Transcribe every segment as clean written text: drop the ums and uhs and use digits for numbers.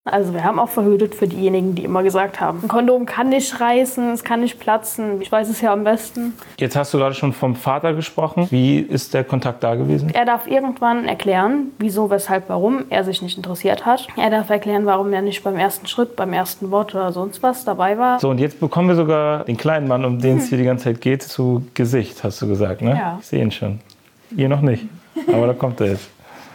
Also wir haben auch verhütet für diejenigen, die immer gesagt haben, ein Kondom kann nicht reißen, es kann nicht platzen. Ich weiß es ja am besten. Jetzt hast du gerade schon vom Vater gesprochen. Wie ist der Kontakt da gewesen? Er darf irgendwann erklären, wieso, weshalb, warum er sich nicht interessiert hat. Er darf erklären, warum er nicht beim ersten Schritt, beim ersten Wort oder sonst was dabei war. So, und jetzt bekommen wir sogar den kleinen Mann, um den es hier die ganze Zeit geht, zu Gesicht, hast du gesagt, ne? Ja. Ich sehe ihn schon. Ihr noch nicht, aber da kommt er jetzt.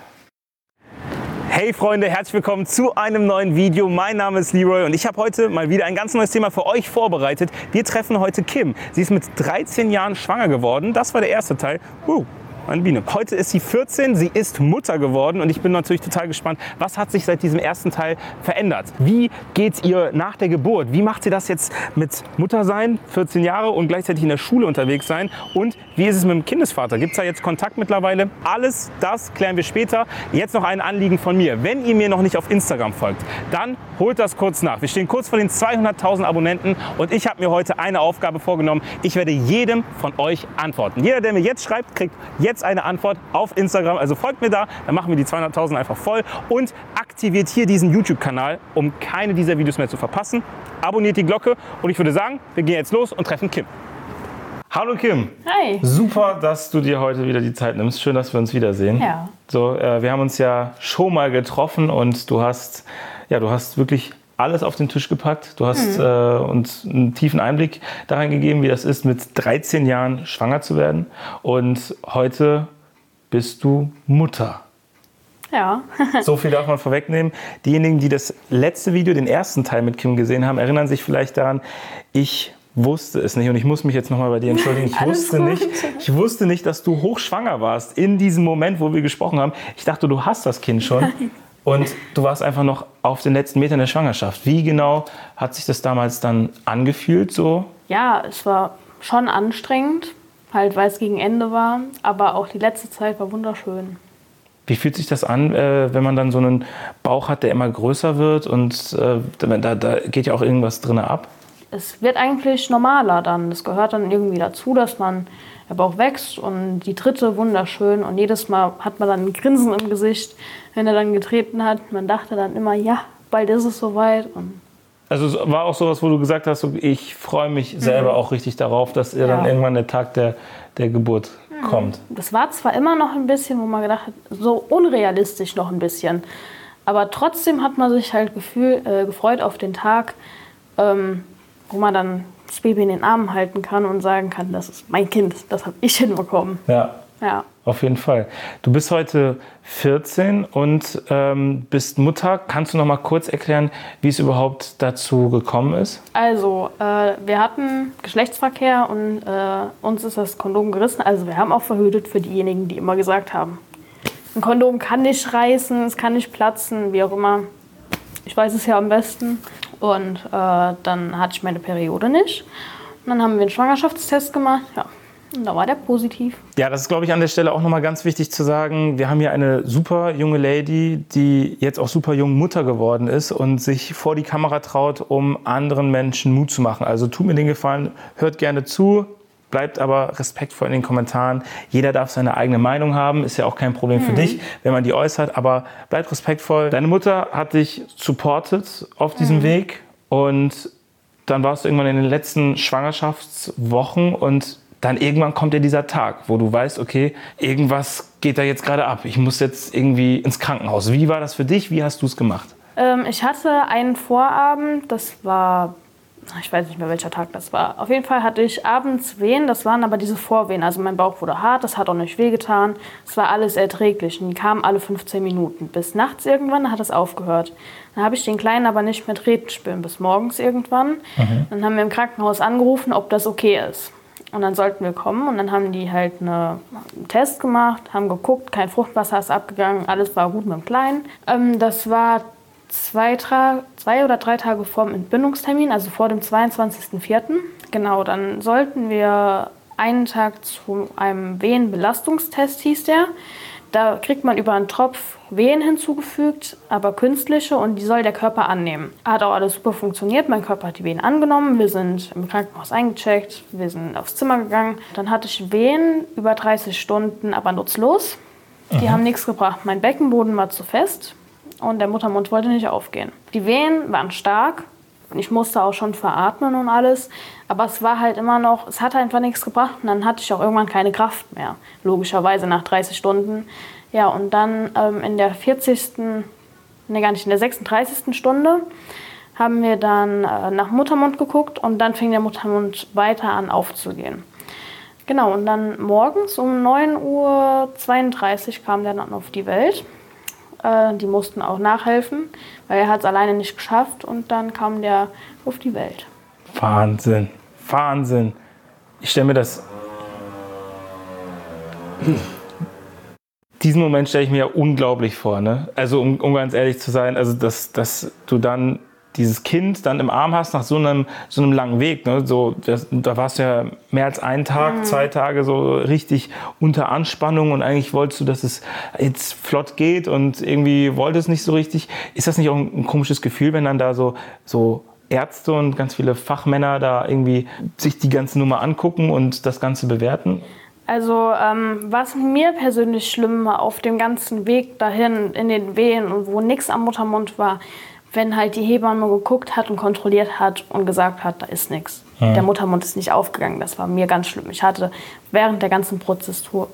Hey Freunde, herzlich willkommen zu einem neuen Video. Mein Name ist Leroy und ich habe heute mal wieder ein ganz neues Thema für euch vorbereitet. Wir treffen heute Kim. Sie ist mit 13 Jahren schwanger geworden. Das war der erste Teil. Eine Biene. Heute ist sie 14, sie ist Mutter geworden und ich bin natürlich total gespannt, was hat sich seit diesem ersten Teil verändert? Wie geht's ihr nach der Geburt? Wie macht sie das jetzt mit Mutter sein, 14 Jahre und gleichzeitig in der Schule unterwegs sein? Und wie ist es mit dem Kindesvater? Gibt es da jetzt Kontakt mittlerweile? Alles das klären wir später. Jetzt noch ein Anliegen von mir. Wenn ihr mir noch nicht auf Instagram folgt, dann holt das kurz nach. Wir stehen kurz vor den 200.000 Abonnenten und ich habe mir heute eine Aufgabe vorgenommen. Ich werde jedem von euch antworten. Jeder, der mir jetzt schreibt, kriegt jetzt eine Antwort auf Instagram. Also folgt mir da, dann machen wir die 200.000 einfach voll und aktiviert hier diesen YouTube-Kanal, um keine dieser Videos mehr zu verpassen. Abonniert die Glocke und ich würde sagen, wir gehen jetzt los und treffen Kim. Hallo Kim. Hi. Super, dass du dir heute wieder die Zeit nimmst. Schön, dass wir uns wiedersehen. Ja. So, wir haben uns ja schon mal getroffen und du hast wirklich alles auf den Tisch gepackt. Du hast uns einen tiefen Einblick daran gegeben, wie das ist, mit 13 Jahren schwanger zu werden. Und heute bist du Mutter. Ja. So viel darf man vorwegnehmen. Diejenigen, die das letzte Video, den ersten Teil mit Kim gesehen haben, erinnern sich vielleicht daran, ich wusste es nicht und ich muss mich jetzt nochmal bei dir entschuldigen. Ich wusste nicht, dass du hochschwanger warst in diesem Moment, wo wir gesprochen haben. Ich dachte, du hast das Kind schon. Nein. Und du warst einfach noch auf den letzten Metern der Schwangerschaft. Wie genau hat sich das damals dann angefühlt so? Ja, es war schon anstrengend, halt weil es gegen Ende war, aber auch die letzte Zeit war wunderschön. Wie fühlt sich das an, wenn man dann so einen Bauch hat, der immer größer wird und da geht ja auch irgendwas drin ab? Es wird eigentlich normaler dann. Es gehört dann irgendwie dazu, dass der Bauch wächst und die Tritte wunderschön. Und jedes Mal hat man dann ein Grinsen im Gesicht, wenn er dann getreten hat. Man dachte dann immer, ja, bald ist es soweit. Also es war auch sowas, wo du gesagt hast, ich freue mich selber auch richtig darauf, dass dann irgendwann der Tag der Geburt kommt. Das war zwar immer noch ein bisschen, wo man gedacht hat, so unrealistisch noch ein bisschen. Aber trotzdem hat man sich halt gefreut auf den Tag, wo man dann das Baby in den Armen halten kann und sagen kann, das ist mein Kind, das habe ich hinbekommen. Ja, auf jeden Fall. Du bist heute 14 und bist Mutter. Kannst du noch mal kurz erklären, wie es überhaupt dazu gekommen ist? Also, wir hatten Geschlechtsverkehr und uns ist das Kondom gerissen. Also wir haben auch verhütet für diejenigen, die immer gesagt haben, ein Kondom kann nicht reißen, es kann nicht platzen, wie auch immer. Ich weiß es ja am besten. Und dann hatte ich meine Periode nicht. Und dann haben wir einen Schwangerschaftstest gemacht. Ja, und da war der positiv. Ja, das ist, glaube ich, an der Stelle auch nochmal ganz wichtig zu sagen. Wir haben hier eine super junge Lady, die jetzt auch super jung Mutter geworden ist und sich vor die Kamera traut, um anderen Menschen Mut zu machen. Also tut mir den Gefallen, hört gerne zu. Bleibt aber respektvoll in den Kommentaren. Jeder darf seine eigene Meinung haben. Ist ja auch kein Problem für dich, wenn man die äußert. Aber bleibt respektvoll. Deine Mutter hat dich supportet auf diesem Weg. Und dann warst du irgendwann in den letzten Schwangerschaftswochen. Und dann irgendwann kommt ja dieser Tag, wo du weißt, okay, irgendwas geht da jetzt gerade ab. Ich muss jetzt irgendwie ins Krankenhaus. Wie war das für dich? Wie hast du es gemacht? Ich hatte einen Vorabend. Das war... Ich weiß nicht mehr, welcher Tag das war. Auf jeden Fall hatte ich abends Wehen, das waren aber diese Vorwehen. Also mein Bauch wurde hart, das hat auch nicht wehgetan. Es war alles erträglich und die kamen alle 15 Minuten. Bis nachts irgendwann hat es aufgehört. Dann habe ich den Kleinen aber nicht mehr treten spüren, bis morgens irgendwann. Dann haben wir im Krankenhaus angerufen, ob das okay ist. Und dann sollten wir kommen und dann haben die halt einen Test gemacht, haben geguckt, kein Fruchtwasser ist abgegangen, alles war gut mit dem Kleinen. Das war 2 oder 3 Tage vor dem Entbindungstermin, also vor dem 22.04. Genau, dann sollten wir einen Tag zu einem Wehenbelastungstest, hieß der. Da kriegt man über einen Tropf Wehen hinzugefügt, aber künstliche, und die soll der Körper annehmen. Hat auch alles super funktioniert, mein Körper hat die Wehen angenommen, wir sind im Krankenhaus eingecheckt, wir sind aufs Zimmer gegangen. Dann hatte ich Wehen über 30 Stunden, aber nutzlos. Die haben nichts gebracht. Mein Beckenboden war zu fest. und der Muttermund wollte nicht aufgehen. Die Wehen waren stark. Ich musste auch schon veratmen und alles, aber es war halt immer noch, es hat einfach nichts gebracht und dann hatte ich auch irgendwann keine Kraft mehr, logischerweise nach 30 Stunden. Ja, und dann in der 36. Stunde haben wir dann nach Muttermund geguckt und dann fing der Muttermund weiter an aufzugehen. Genau, und dann morgens um 9:32 Uhr kam der dann auf die Welt. Die mussten auch nachhelfen, weil er hat es alleine nicht geschafft und dann kam der auf die Welt. Wahnsinn, Wahnsinn. Ich stelle mir das... Diesen Moment stelle ich mir ja unglaublich vor, ne? Also um ganz ehrlich zu sein, also dass du dann dieses Kind dann im Arm hast nach so einem langen Weg. Ne? Da warst du ja mehr als einen Tag, 2 Tage so richtig unter Anspannung und eigentlich wolltest du, dass es jetzt flott geht und irgendwie wolltest nicht so richtig. Ist das nicht auch ein komisches Gefühl, wenn dann da so Ärzte und ganz viele Fachmänner da irgendwie sich die ganze Nummer angucken und das Ganze bewerten? Also was mir persönlich schlimm war auf dem ganzen Weg dahin in den Wehen und wo nichts am Muttermund war, wenn halt die Hebamme geguckt hat und kontrolliert hat und gesagt hat, da ist nichts. Der Muttermund ist nicht aufgegangen. Das war mir ganz schlimm. Ich hatte während der ganzen Prozedur,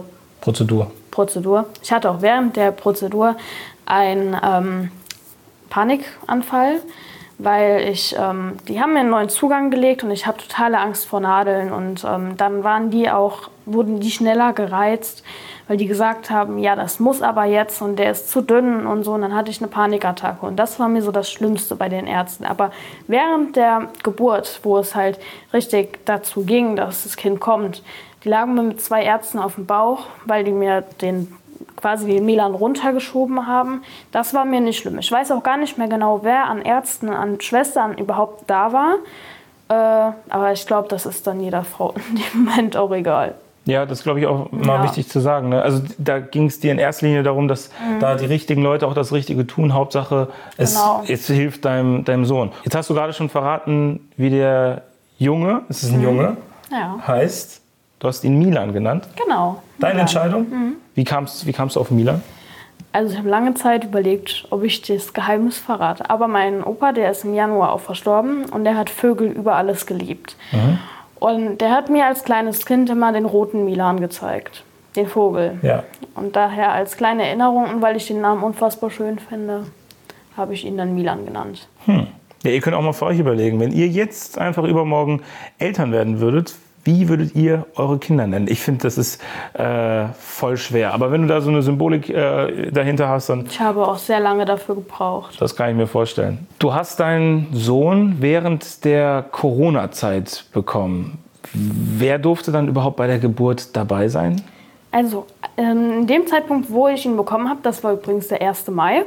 ich hatte auch während der Prozedur einen Panikanfall, weil die haben mir einen neuen Zugang gelegt und ich habe totale Angst vor Nadeln und dann wurden die schneller gereizt, weil die gesagt haben, ja, das muss aber jetzt und der ist zu dünn und so. Und dann hatte ich eine Panikattacke und das war mir so das Schlimmste bei den Ärzten. Aber während der Geburt, wo es halt richtig dazu ging, dass das Kind kommt, die lagen mir mit 2 Ärzten auf dem Bauch, weil die mir den Milan runtergeschoben haben. Das war mir nicht schlimm. Ich weiß auch gar nicht mehr genau, wer an Ärzten, an Schwestern überhaupt da war. Aber ich glaube, das ist dann jeder Frau in dem Moment auch egal. Ja, das glaube ich auch mal wichtig zu sagen. Ne? Also da ging es dir in erster Linie darum, dass da die richtigen Leute auch das Richtige tun. Hauptsache, es hilft deinem Sohn. Jetzt hast du gerade schon verraten, wie der Junge, es ist ein Junge, heißt. Du hast ihn Milan genannt. Genau. Deine Entscheidung? Wie kamst du auf Milan? Also ich habe lange Zeit überlegt, ob ich das Geheimnis verrate. Aber mein Opa, der ist im Januar auch verstorben und der hat Vögel über alles geliebt. Und der hat mir als kleines Kind immer den roten Milan gezeigt, den Vogel. Ja. Und daher als kleine Erinnerung und weil ich den Namen unfassbar schön finde, habe ich ihn dann Milan genannt. Ja, ihr könnt auch mal für euch überlegen, wenn ihr jetzt einfach übermorgen Eltern werden würdet, wie würdet ihr eure Kinder nennen? Ich finde, das ist voll schwer. Aber wenn du da so eine Symbolik dahinter hast, dann... Ich habe auch sehr lange dafür gebraucht. Das kann ich mir vorstellen. Du hast deinen Sohn während der Corona-Zeit bekommen. Wer durfte dann überhaupt bei der Geburt dabei sein? Also, in dem Zeitpunkt, wo ich ihn bekommen habe, das war übrigens der 1. Mai,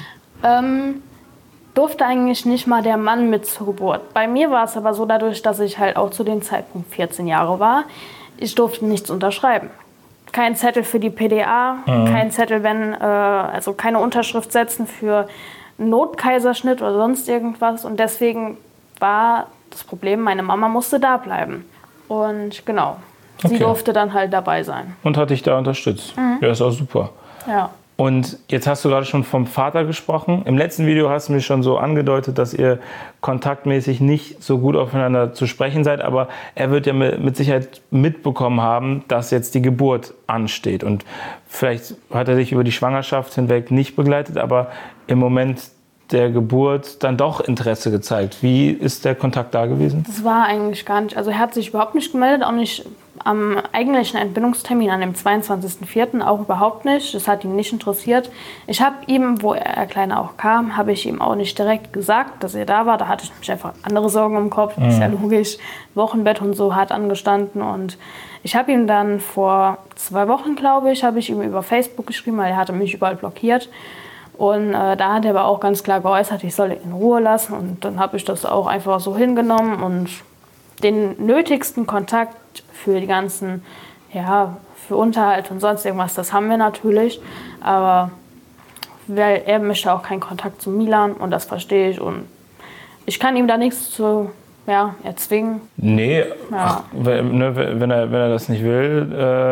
durfte eigentlich nicht mal der Mann mit zur Geburt. Bei mir war es aber so, dadurch, dass ich halt auch zu dem Zeitpunkt 14 Jahre war, ich durfte nichts unterschreiben. Kein Zettel für die PDA, kein Zettel, also keine Unterschrift setzen für einen Notkaiserschnitt oder sonst irgendwas. Und deswegen war das Problem, meine Mama musste da bleiben. Und genau, sie durfte dann halt dabei sein. Und hat dich da unterstützt. Ja, ist auch super. Ja. Und jetzt hast du gerade schon vom Vater gesprochen. Im letzten Video hast du mir schon so angedeutet, dass ihr kontaktmäßig nicht so gut aufeinander zu sprechen seid. Aber er wird ja mit Sicherheit mitbekommen haben, dass jetzt die Geburt ansteht. Und vielleicht hat er dich über die Schwangerschaft hinweg nicht begleitet, aber im Moment der Geburt dann doch Interesse gezeigt. Wie ist der Kontakt da gewesen? Das war eigentlich gar nicht. Also er hat sich überhaupt nicht gemeldet, auch nicht am eigentlichen Entbindungstermin an dem 22.04. auch überhaupt nicht. Das hat ihn nicht interessiert. Ich habe ihm, wo er Kleiner auch kam, habe ich ihm auch nicht direkt gesagt, dass er da war. Da hatte ich nämlich einfach andere Sorgen im Kopf. Das ist ja logisch. Wochenbett und so hart angestanden. Und ich habe ihm dann vor 2 Wochen, glaube ich, habe ich ihm über Facebook geschrieben, weil er hatte mich überall blockiert. Und da hat er aber auch ganz klar geäußert, ich soll ihn in Ruhe lassen. Und dann habe ich das auch einfach so hingenommen und den nötigsten Kontakt für die ganzen, für Unterhalt und sonst irgendwas, das haben wir natürlich. Aber er möchte auch keinen Kontakt zu Milan und das verstehe ich. Und ich kann ihm da nichts zu erzwingen. Nee, ach, wenn er das nicht will,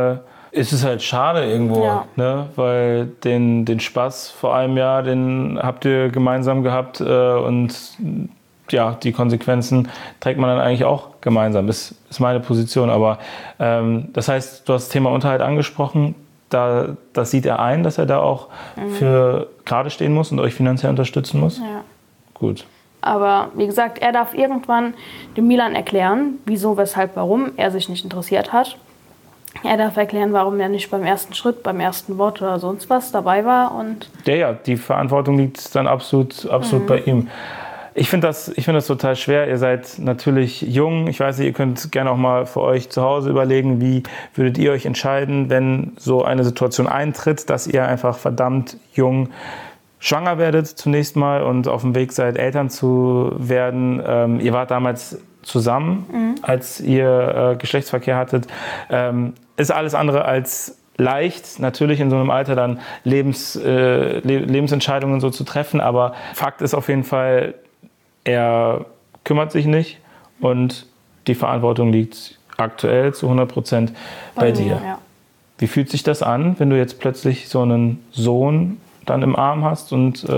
ist es halt schade irgendwo, Ja. ne? Weil den Spaß vor einem Jahr, den habt ihr gemeinsam gehabt und ja, die Konsequenzen trägt man dann eigentlich auch gemeinsam, ist meine Position. Aber das heißt, du hast das Thema Unterhalt angesprochen, das sieht er ein, dass er da auch für gerade stehen muss und euch finanziell unterstützen muss? Ja. Gut. Aber wie gesagt, er darf irgendwann dem Milan erklären, wieso, weshalb, warum er sich nicht interessiert hat. Er darf erklären, warum er nicht beim ersten Schritt, beim ersten Wort oder sonst was dabei war. Und Ja, die Verantwortung liegt dann absolut bei ihm. Ich finde das total schwer. Ihr seid natürlich jung. Ich weiß nicht, ihr könnt gerne auch mal für euch zu Hause überlegen, wie würdet ihr euch entscheiden, wenn so eine Situation eintritt, dass ihr einfach verdammt jung schwanger werdet zunächst mal und auf dem Weg seid, Eltern zu werden. Ihr wart damals zusammen, als ihr Geschlechtsverkehr hattet. Ist alles andere als leicht, natürlich in so einem Alter dann Lebensentscheidungen so zu treffen. Aber Fakt ist auf jeden Fall, er kümmert sich nicht und die Verantwortung liegt aktuell zu 100% bei dir. Ja. Wie fühlt sich das an, wenn du jetzt plötzlich so einen Sohn dann im Arm hast und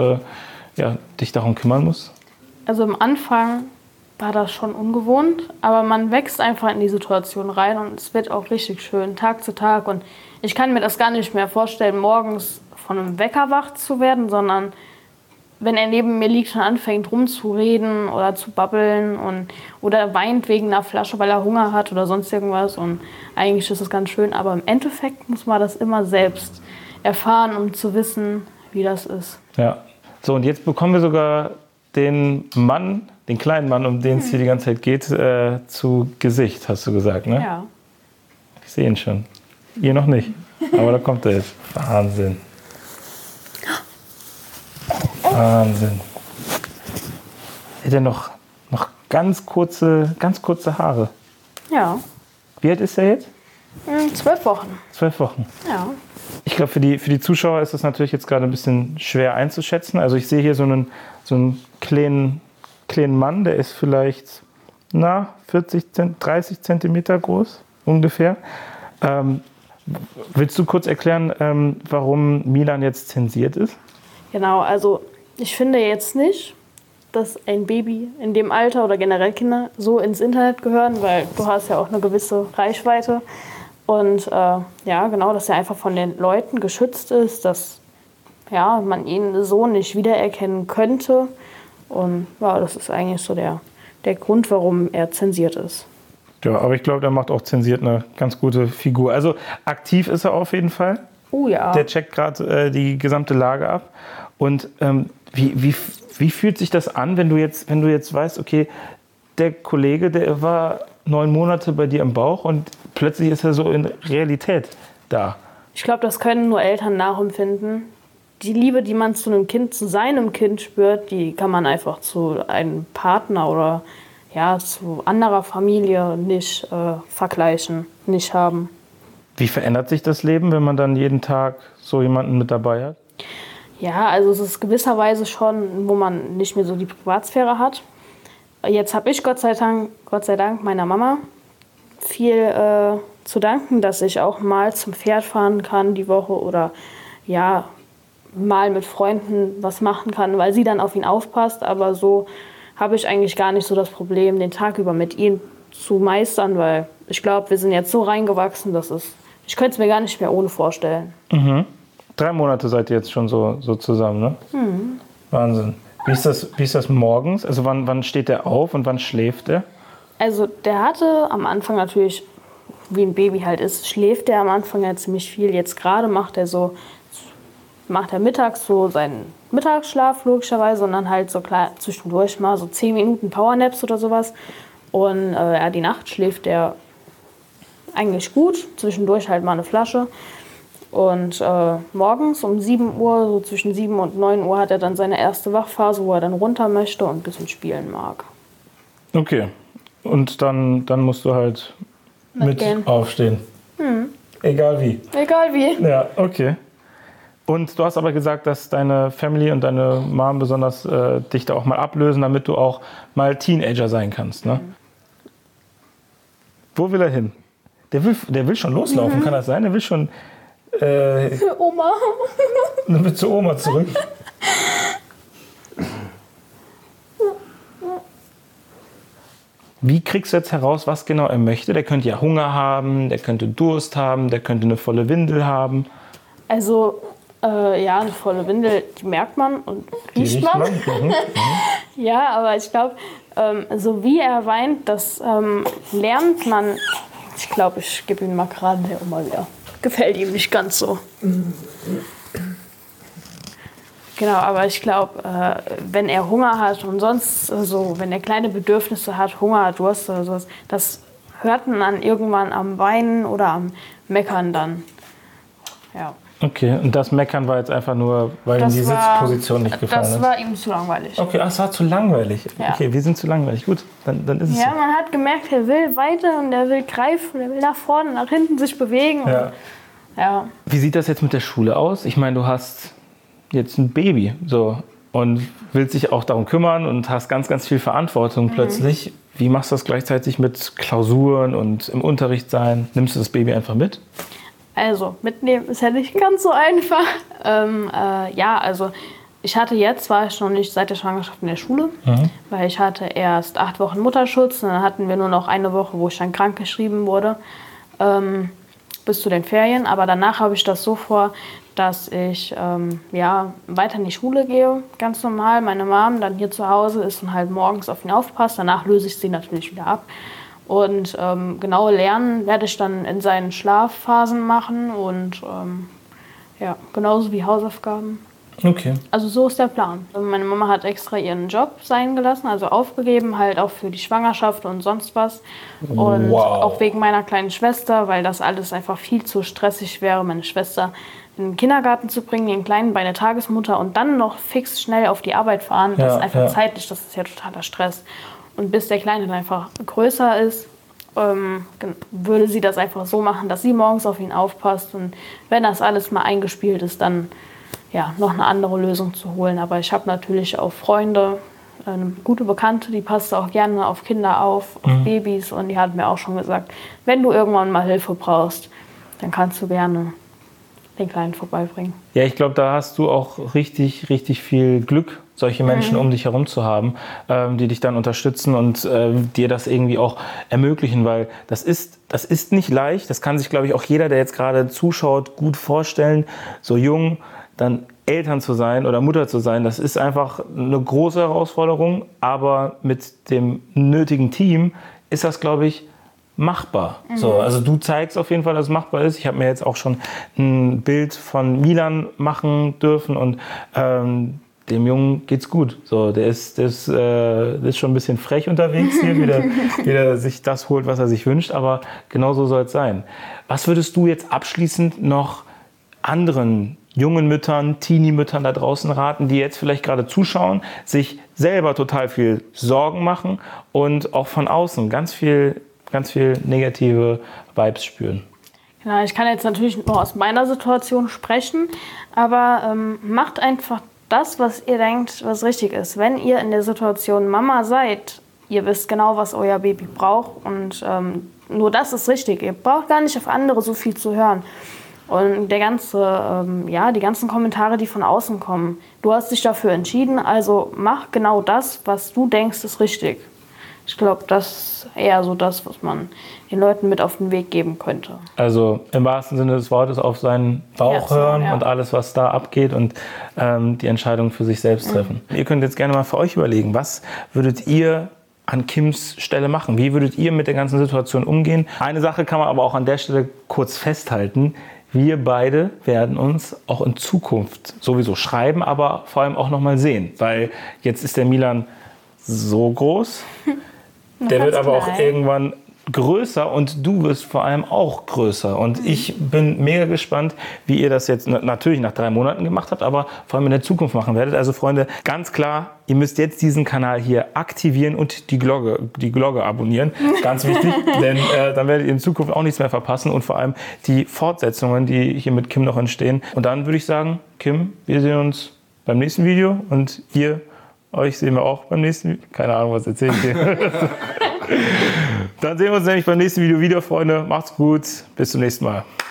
dich darum kümmern musst? Also am Anfang war das schon ungewohnt, aber man wächst einfach in die Situation rein und es wird auch richtig schön, Tag zu Tag. Und ich kann mir das gar nicht mehr vorstellen, morgens von einem Wecker wach zu werden, sondern wenn er neben mir liegt und anfängt rumzureden oder zu babbeln oder weint wegen einer Flasche, weil er Hunger hat oder sonst irgendwas. Und eigentlich ist es ganz schön, aber im Endeffekt muss man das immer selbst erfahren, um zu wissen, wie das ist. Ja. So, und jetzt bekommen wir sogar den Mann, den kleinen Mann, um den es hier die ganze Zeit geht, zu Gesicht, hast du gesagt, ne? Ja. Ich sehe ihn schon. Ihr noch nicht, aber da kommt er jetzt. Wahnsinn. Wahnsinn. Hat er noch ganz kurze Haare. Ja. Wie alt ist er jetzt? 12 Wochen. 12 Wochen. Ja. Ich glaube, für die Zuschauer ist das natürlich jetzt gerade ein bisschen schwer einzuschätzen. Also ich sehe hier so einen kleinen Mann, der ist vielleicht 30 Zentimeter groß ungefähr. Willst du kurz erklären, warum Milan jetzt zensiert ist? Genau, also ich finde jetzt nicht, dass ein Baby in dem Alter oder generell Kinder so ins Internet gehören, weil du hast ja auch eine gewisse Reichweite. Und genau, dass er einfach von den Leuten geschützt ist, dass man ihn so nicht wiedererkennen könnte. Und ja, das ist eigentlich so der Grund, warum er zensiert ist. Ja, aber ich glaube, der macht auch zensiert eine ganz gute Figur. Also aktiv ist er auf jeden Fall. Oh ja. Der checkt gerade die gesamte Lage ab. Und wie fühlt sich das an, wenn du jetzt weißt, okay, der Kollege, der war 9 Monate bei dir im Bauch und plötzlich ist er so in Realität da? Ich glaube, das können nur Eltern nachempfinden. Die Liebe, die man zu einem Kind, zu seinem Kind spürt, die kann man einfach zu einem Partner oder zu anderer Familie nicht vergleichen, nicht haben. Wie verändert sich das Leben, wenn man dann jeden Tag so jemanden mit dabei hat? Ja, also es ist gewisserweise schon, wo man nicht mehr so die Privatsphäre hat. Jetzt habe ich Gott sei Dank meiner Mama viel zu danken, dass ich auch mal zum Pferd fahren kann die Woche oder mal mit Freunden was machen kann, weil sie dann auf ihn aufpasst. Aber so habe ich eigentlich gar nicht so das Problem, den Tag über mit ihm zu meistern, weil ich glaube, wir sind jetzt so reingewachsen, ich könnte es mir gar nicht mehr ohne vorstellen. 3 Monate seid ihr jetzt schon so zusammen, ne? Mhm. Wahnsinn. Wie ist das morgens? Also wann steht der auf und wann schläft er? Also der hatte am Anfang natürlich, wie ein Baby halt ist, schläft er am Anfang ja ziemlich viel. Jetzt gerade macht er mittags so seinen Mittagsschlaf logischerweise und dann halt so klar zwischendurch mal so 10 Minuten Powernaps oder sowas. Und die Nacht schläft er eigentlich gut, zwischendurch halt mal eine Flasche. Und morgens um 7 Uhr, so zwischen 7 und 9 Uhr, hat er dann seine erste Wachphase, wo er dann runter möchte und ein bisschen spielen mag. Okay. Und dann musst du halt mit aufstehen. Egal wie. Egal wie. Ja, okay. Und du hast aber gesagt, dass deine Family und deine Mom besonders dich da auch mal ablösen, damit du auch mal Teenager sein kannst, ne? Wo will er hin? Der will schon loslaufen, kann das sein? Der will schon Oma. Dann will zu Oma zurück. Wie kriegst du jetzt heraus, was genau er möchte? Der könnte ja Hunger haben, der könnte Durst haben, der könnte eine volle Windel haben. Also, ja, eine volle Windel, die merkt man und riecht man. Ja, aber ich glaube, so wie er weint, das lernt man. Ich glaube, ich gebe ihn mal gerade der Oma wieder. Gefällt ihm nicht ganz so. Genau, aber ich glaube, wenn er Hunger hat und sonst so, wenn er kleine Bedürfnisse hat, Hunger, Durst oder sowas, das hört man dann irgendwann am Weinen oder am Meckern dann. Ja. Okay, und das Meckern war jetzt einfach nur, weil ihm die Sitzposition nicht gefallen hat? Das war ihm zu langweilig. Okay, ach, es war zu langweilig. Ja. Okay, wir sind zu langweilig. Gut, dann ist es Ja, so. man hat gemerkt, er will weiter und er will greifen, er will nach vorne, nach hinten sich bewegen. Ja. Und, ja. Wie sieht das jetzt mit der Schule aus? Ich meine, du hast jetzt ein Baby so, und willst dich auch darum kümmern und hast ganz, ganz viel Verantwortung plötzlich. Wie machst du das gleichzeitig mit Klausuren und im Unterricht sein? Nimmst du das Baby einfach mit? Also, mitnehmen ist ja nicht ganz so einfach. Ja, also ich war ich noch nicht seit der Schwangerschaft in der Schule, weil ich hatte erst 8 Wochen Mutterschutz und dann hatten wir nur noch eine Woche, wo ich dann krank geschrieben wurde, bis zu den Ferien. Aber danach habe ich das so vor, dass ich weiter in die Schule gehe, ganz normal. Meine Mom dann hier zu Hause ist und halt morgens auf ihn aufpasst. Danach löse ich sie natürlich wieder ab. Und genaue Lernen werde ich dann in seinen Schlafphasen machen und genauso wie Hausaufgaben. Okay. Also so ist der Plan. Meine Mama hat extra ihren Job sein gelassen, also aufgegeben, halt auch für die Schwangerschaft und sonst was. Und auch wegen meiner kleinen Schwester, weil das alles einfach viel zu stressig wäre, meine Schwester in den Kindergarten zu bringen, den Kleinen bei der Tagesmutter und dann noch fix schnell auf die Arbeit fahren. Das ist einfach zeitlich, das ist ja totaler Stress. Und bis der Kleine dann einfach größer ist, würde sie das einfach so machen, dass sie morgens auf ihn aufpasst. Und wenn das alles mal eingespielt ist, dann noch eine andere Lösung zu holen. Aber ich habe natürlich auch Freunde, eine gute Bekannte, die passt auch gerne auf Kinder auf Babys. Und die hat mir auch schon gesagt, wenn du irgendwann mal Hilfe brauchst, dann kannst du gerne den Kleinen vorbeibringen. Ja, ich glaube, da hast du auch richtig, richtig viel Glück, solche Menschen um dich herum zu haben, die dich dann unterstützen und dir das irgendwie auch ermöglichen, weil das ist nicht leicht. Das kann sich, glaube ich, auch jeder, der jetzt gerade zuschaut, gut vorstellen. So jung dann Eltern zu sein oder Mutter zu sein, das ist einfach eine große Herausforderung. Aber mit dem nötigen Team ist das, glaube ich, machbar. So, also du zeigst auf jeden Fall, dass es machbar ist. Ich habe mir jetzt auch schon ein Bild von Milan machen dürfen und dem Jungen geht's gut. So, der ist schon ein bisschen frech unterwegs hier, wie der sich das holt, was er sich wünscht. Aber genau so soll es sein. Was würdest du jetzt abschließend noch anderen jungen Müttern, Teenie-Müttern da draußen raten, die jetzt vielleicht gerade zuschauen, sich selber total viel Sorgen machen und auch von außen ganz viel negative Vibes spüren? Genau, ich kann jetzt natürlich nur aus meiner Situation sprechen, aber macht einfach das, was ihr denkt, was richtig ist. Wenn ihr in der Situation Mama seid, ihr wisst genau, was euer Baby braucht und nur das ist richtig. Ihr braucht gar nicht auf andere so viel zu hören. Und die ganzen Kommentare, die von außen kommen, du hast dich dafür entschieden, also mach genau das, was du denkst, ist richtig. Ich glaube, das ist eher so das, was man den Leuten mit auf den Weg geben könnte. Also im wahrsten Sinne des Wortes auf seinen Bauch hören und alles, was da abgeht und die Entscheidung für sich selbst treffen. Ihr könnt jetzt gerne mal für euch überlegen, was würdet ihr an Kims Stelle machen? Wie würdet ihr mit der ganzen Situation umgehen? Eine Sache kann man aber auch an der Stelle kurz festhalten. Wir beide werden uns auch in Zukunft sowieso schreiben, aber vor allem auch noch mal sehen. Weil jetzt ist der Milan so groß. Der wird aber auch irgendwann größer und du wirst vor allem auch größer. Und ich bin mega gespannt, wie ihr das jetzt natürlich nach 3 Monaten gemacht habt, aber vor allem in der Zukunft machen werdet. Also Freunde, ganz klar, ihr müsst jetzt diesen Kanal hier aktivieren und die Glocke abonnieren. Ganz wichtig, denn dann werdet ihr in Zukunft auch nichts mehr verpassen und vor allem die Fortsetzungen, die hier mit Kim noch entstehen. Und dann würde ich sagen, Kim, wir sehen uns beim nächsten Video und euch sehen wir auch beim nächsten Video. Keine Ahnung, was erzähle ich dir. Dann sehen wir uns nämlich beim nächsten Video wieder, Freunde. Macht's gut. Bis zum nächsten Mal.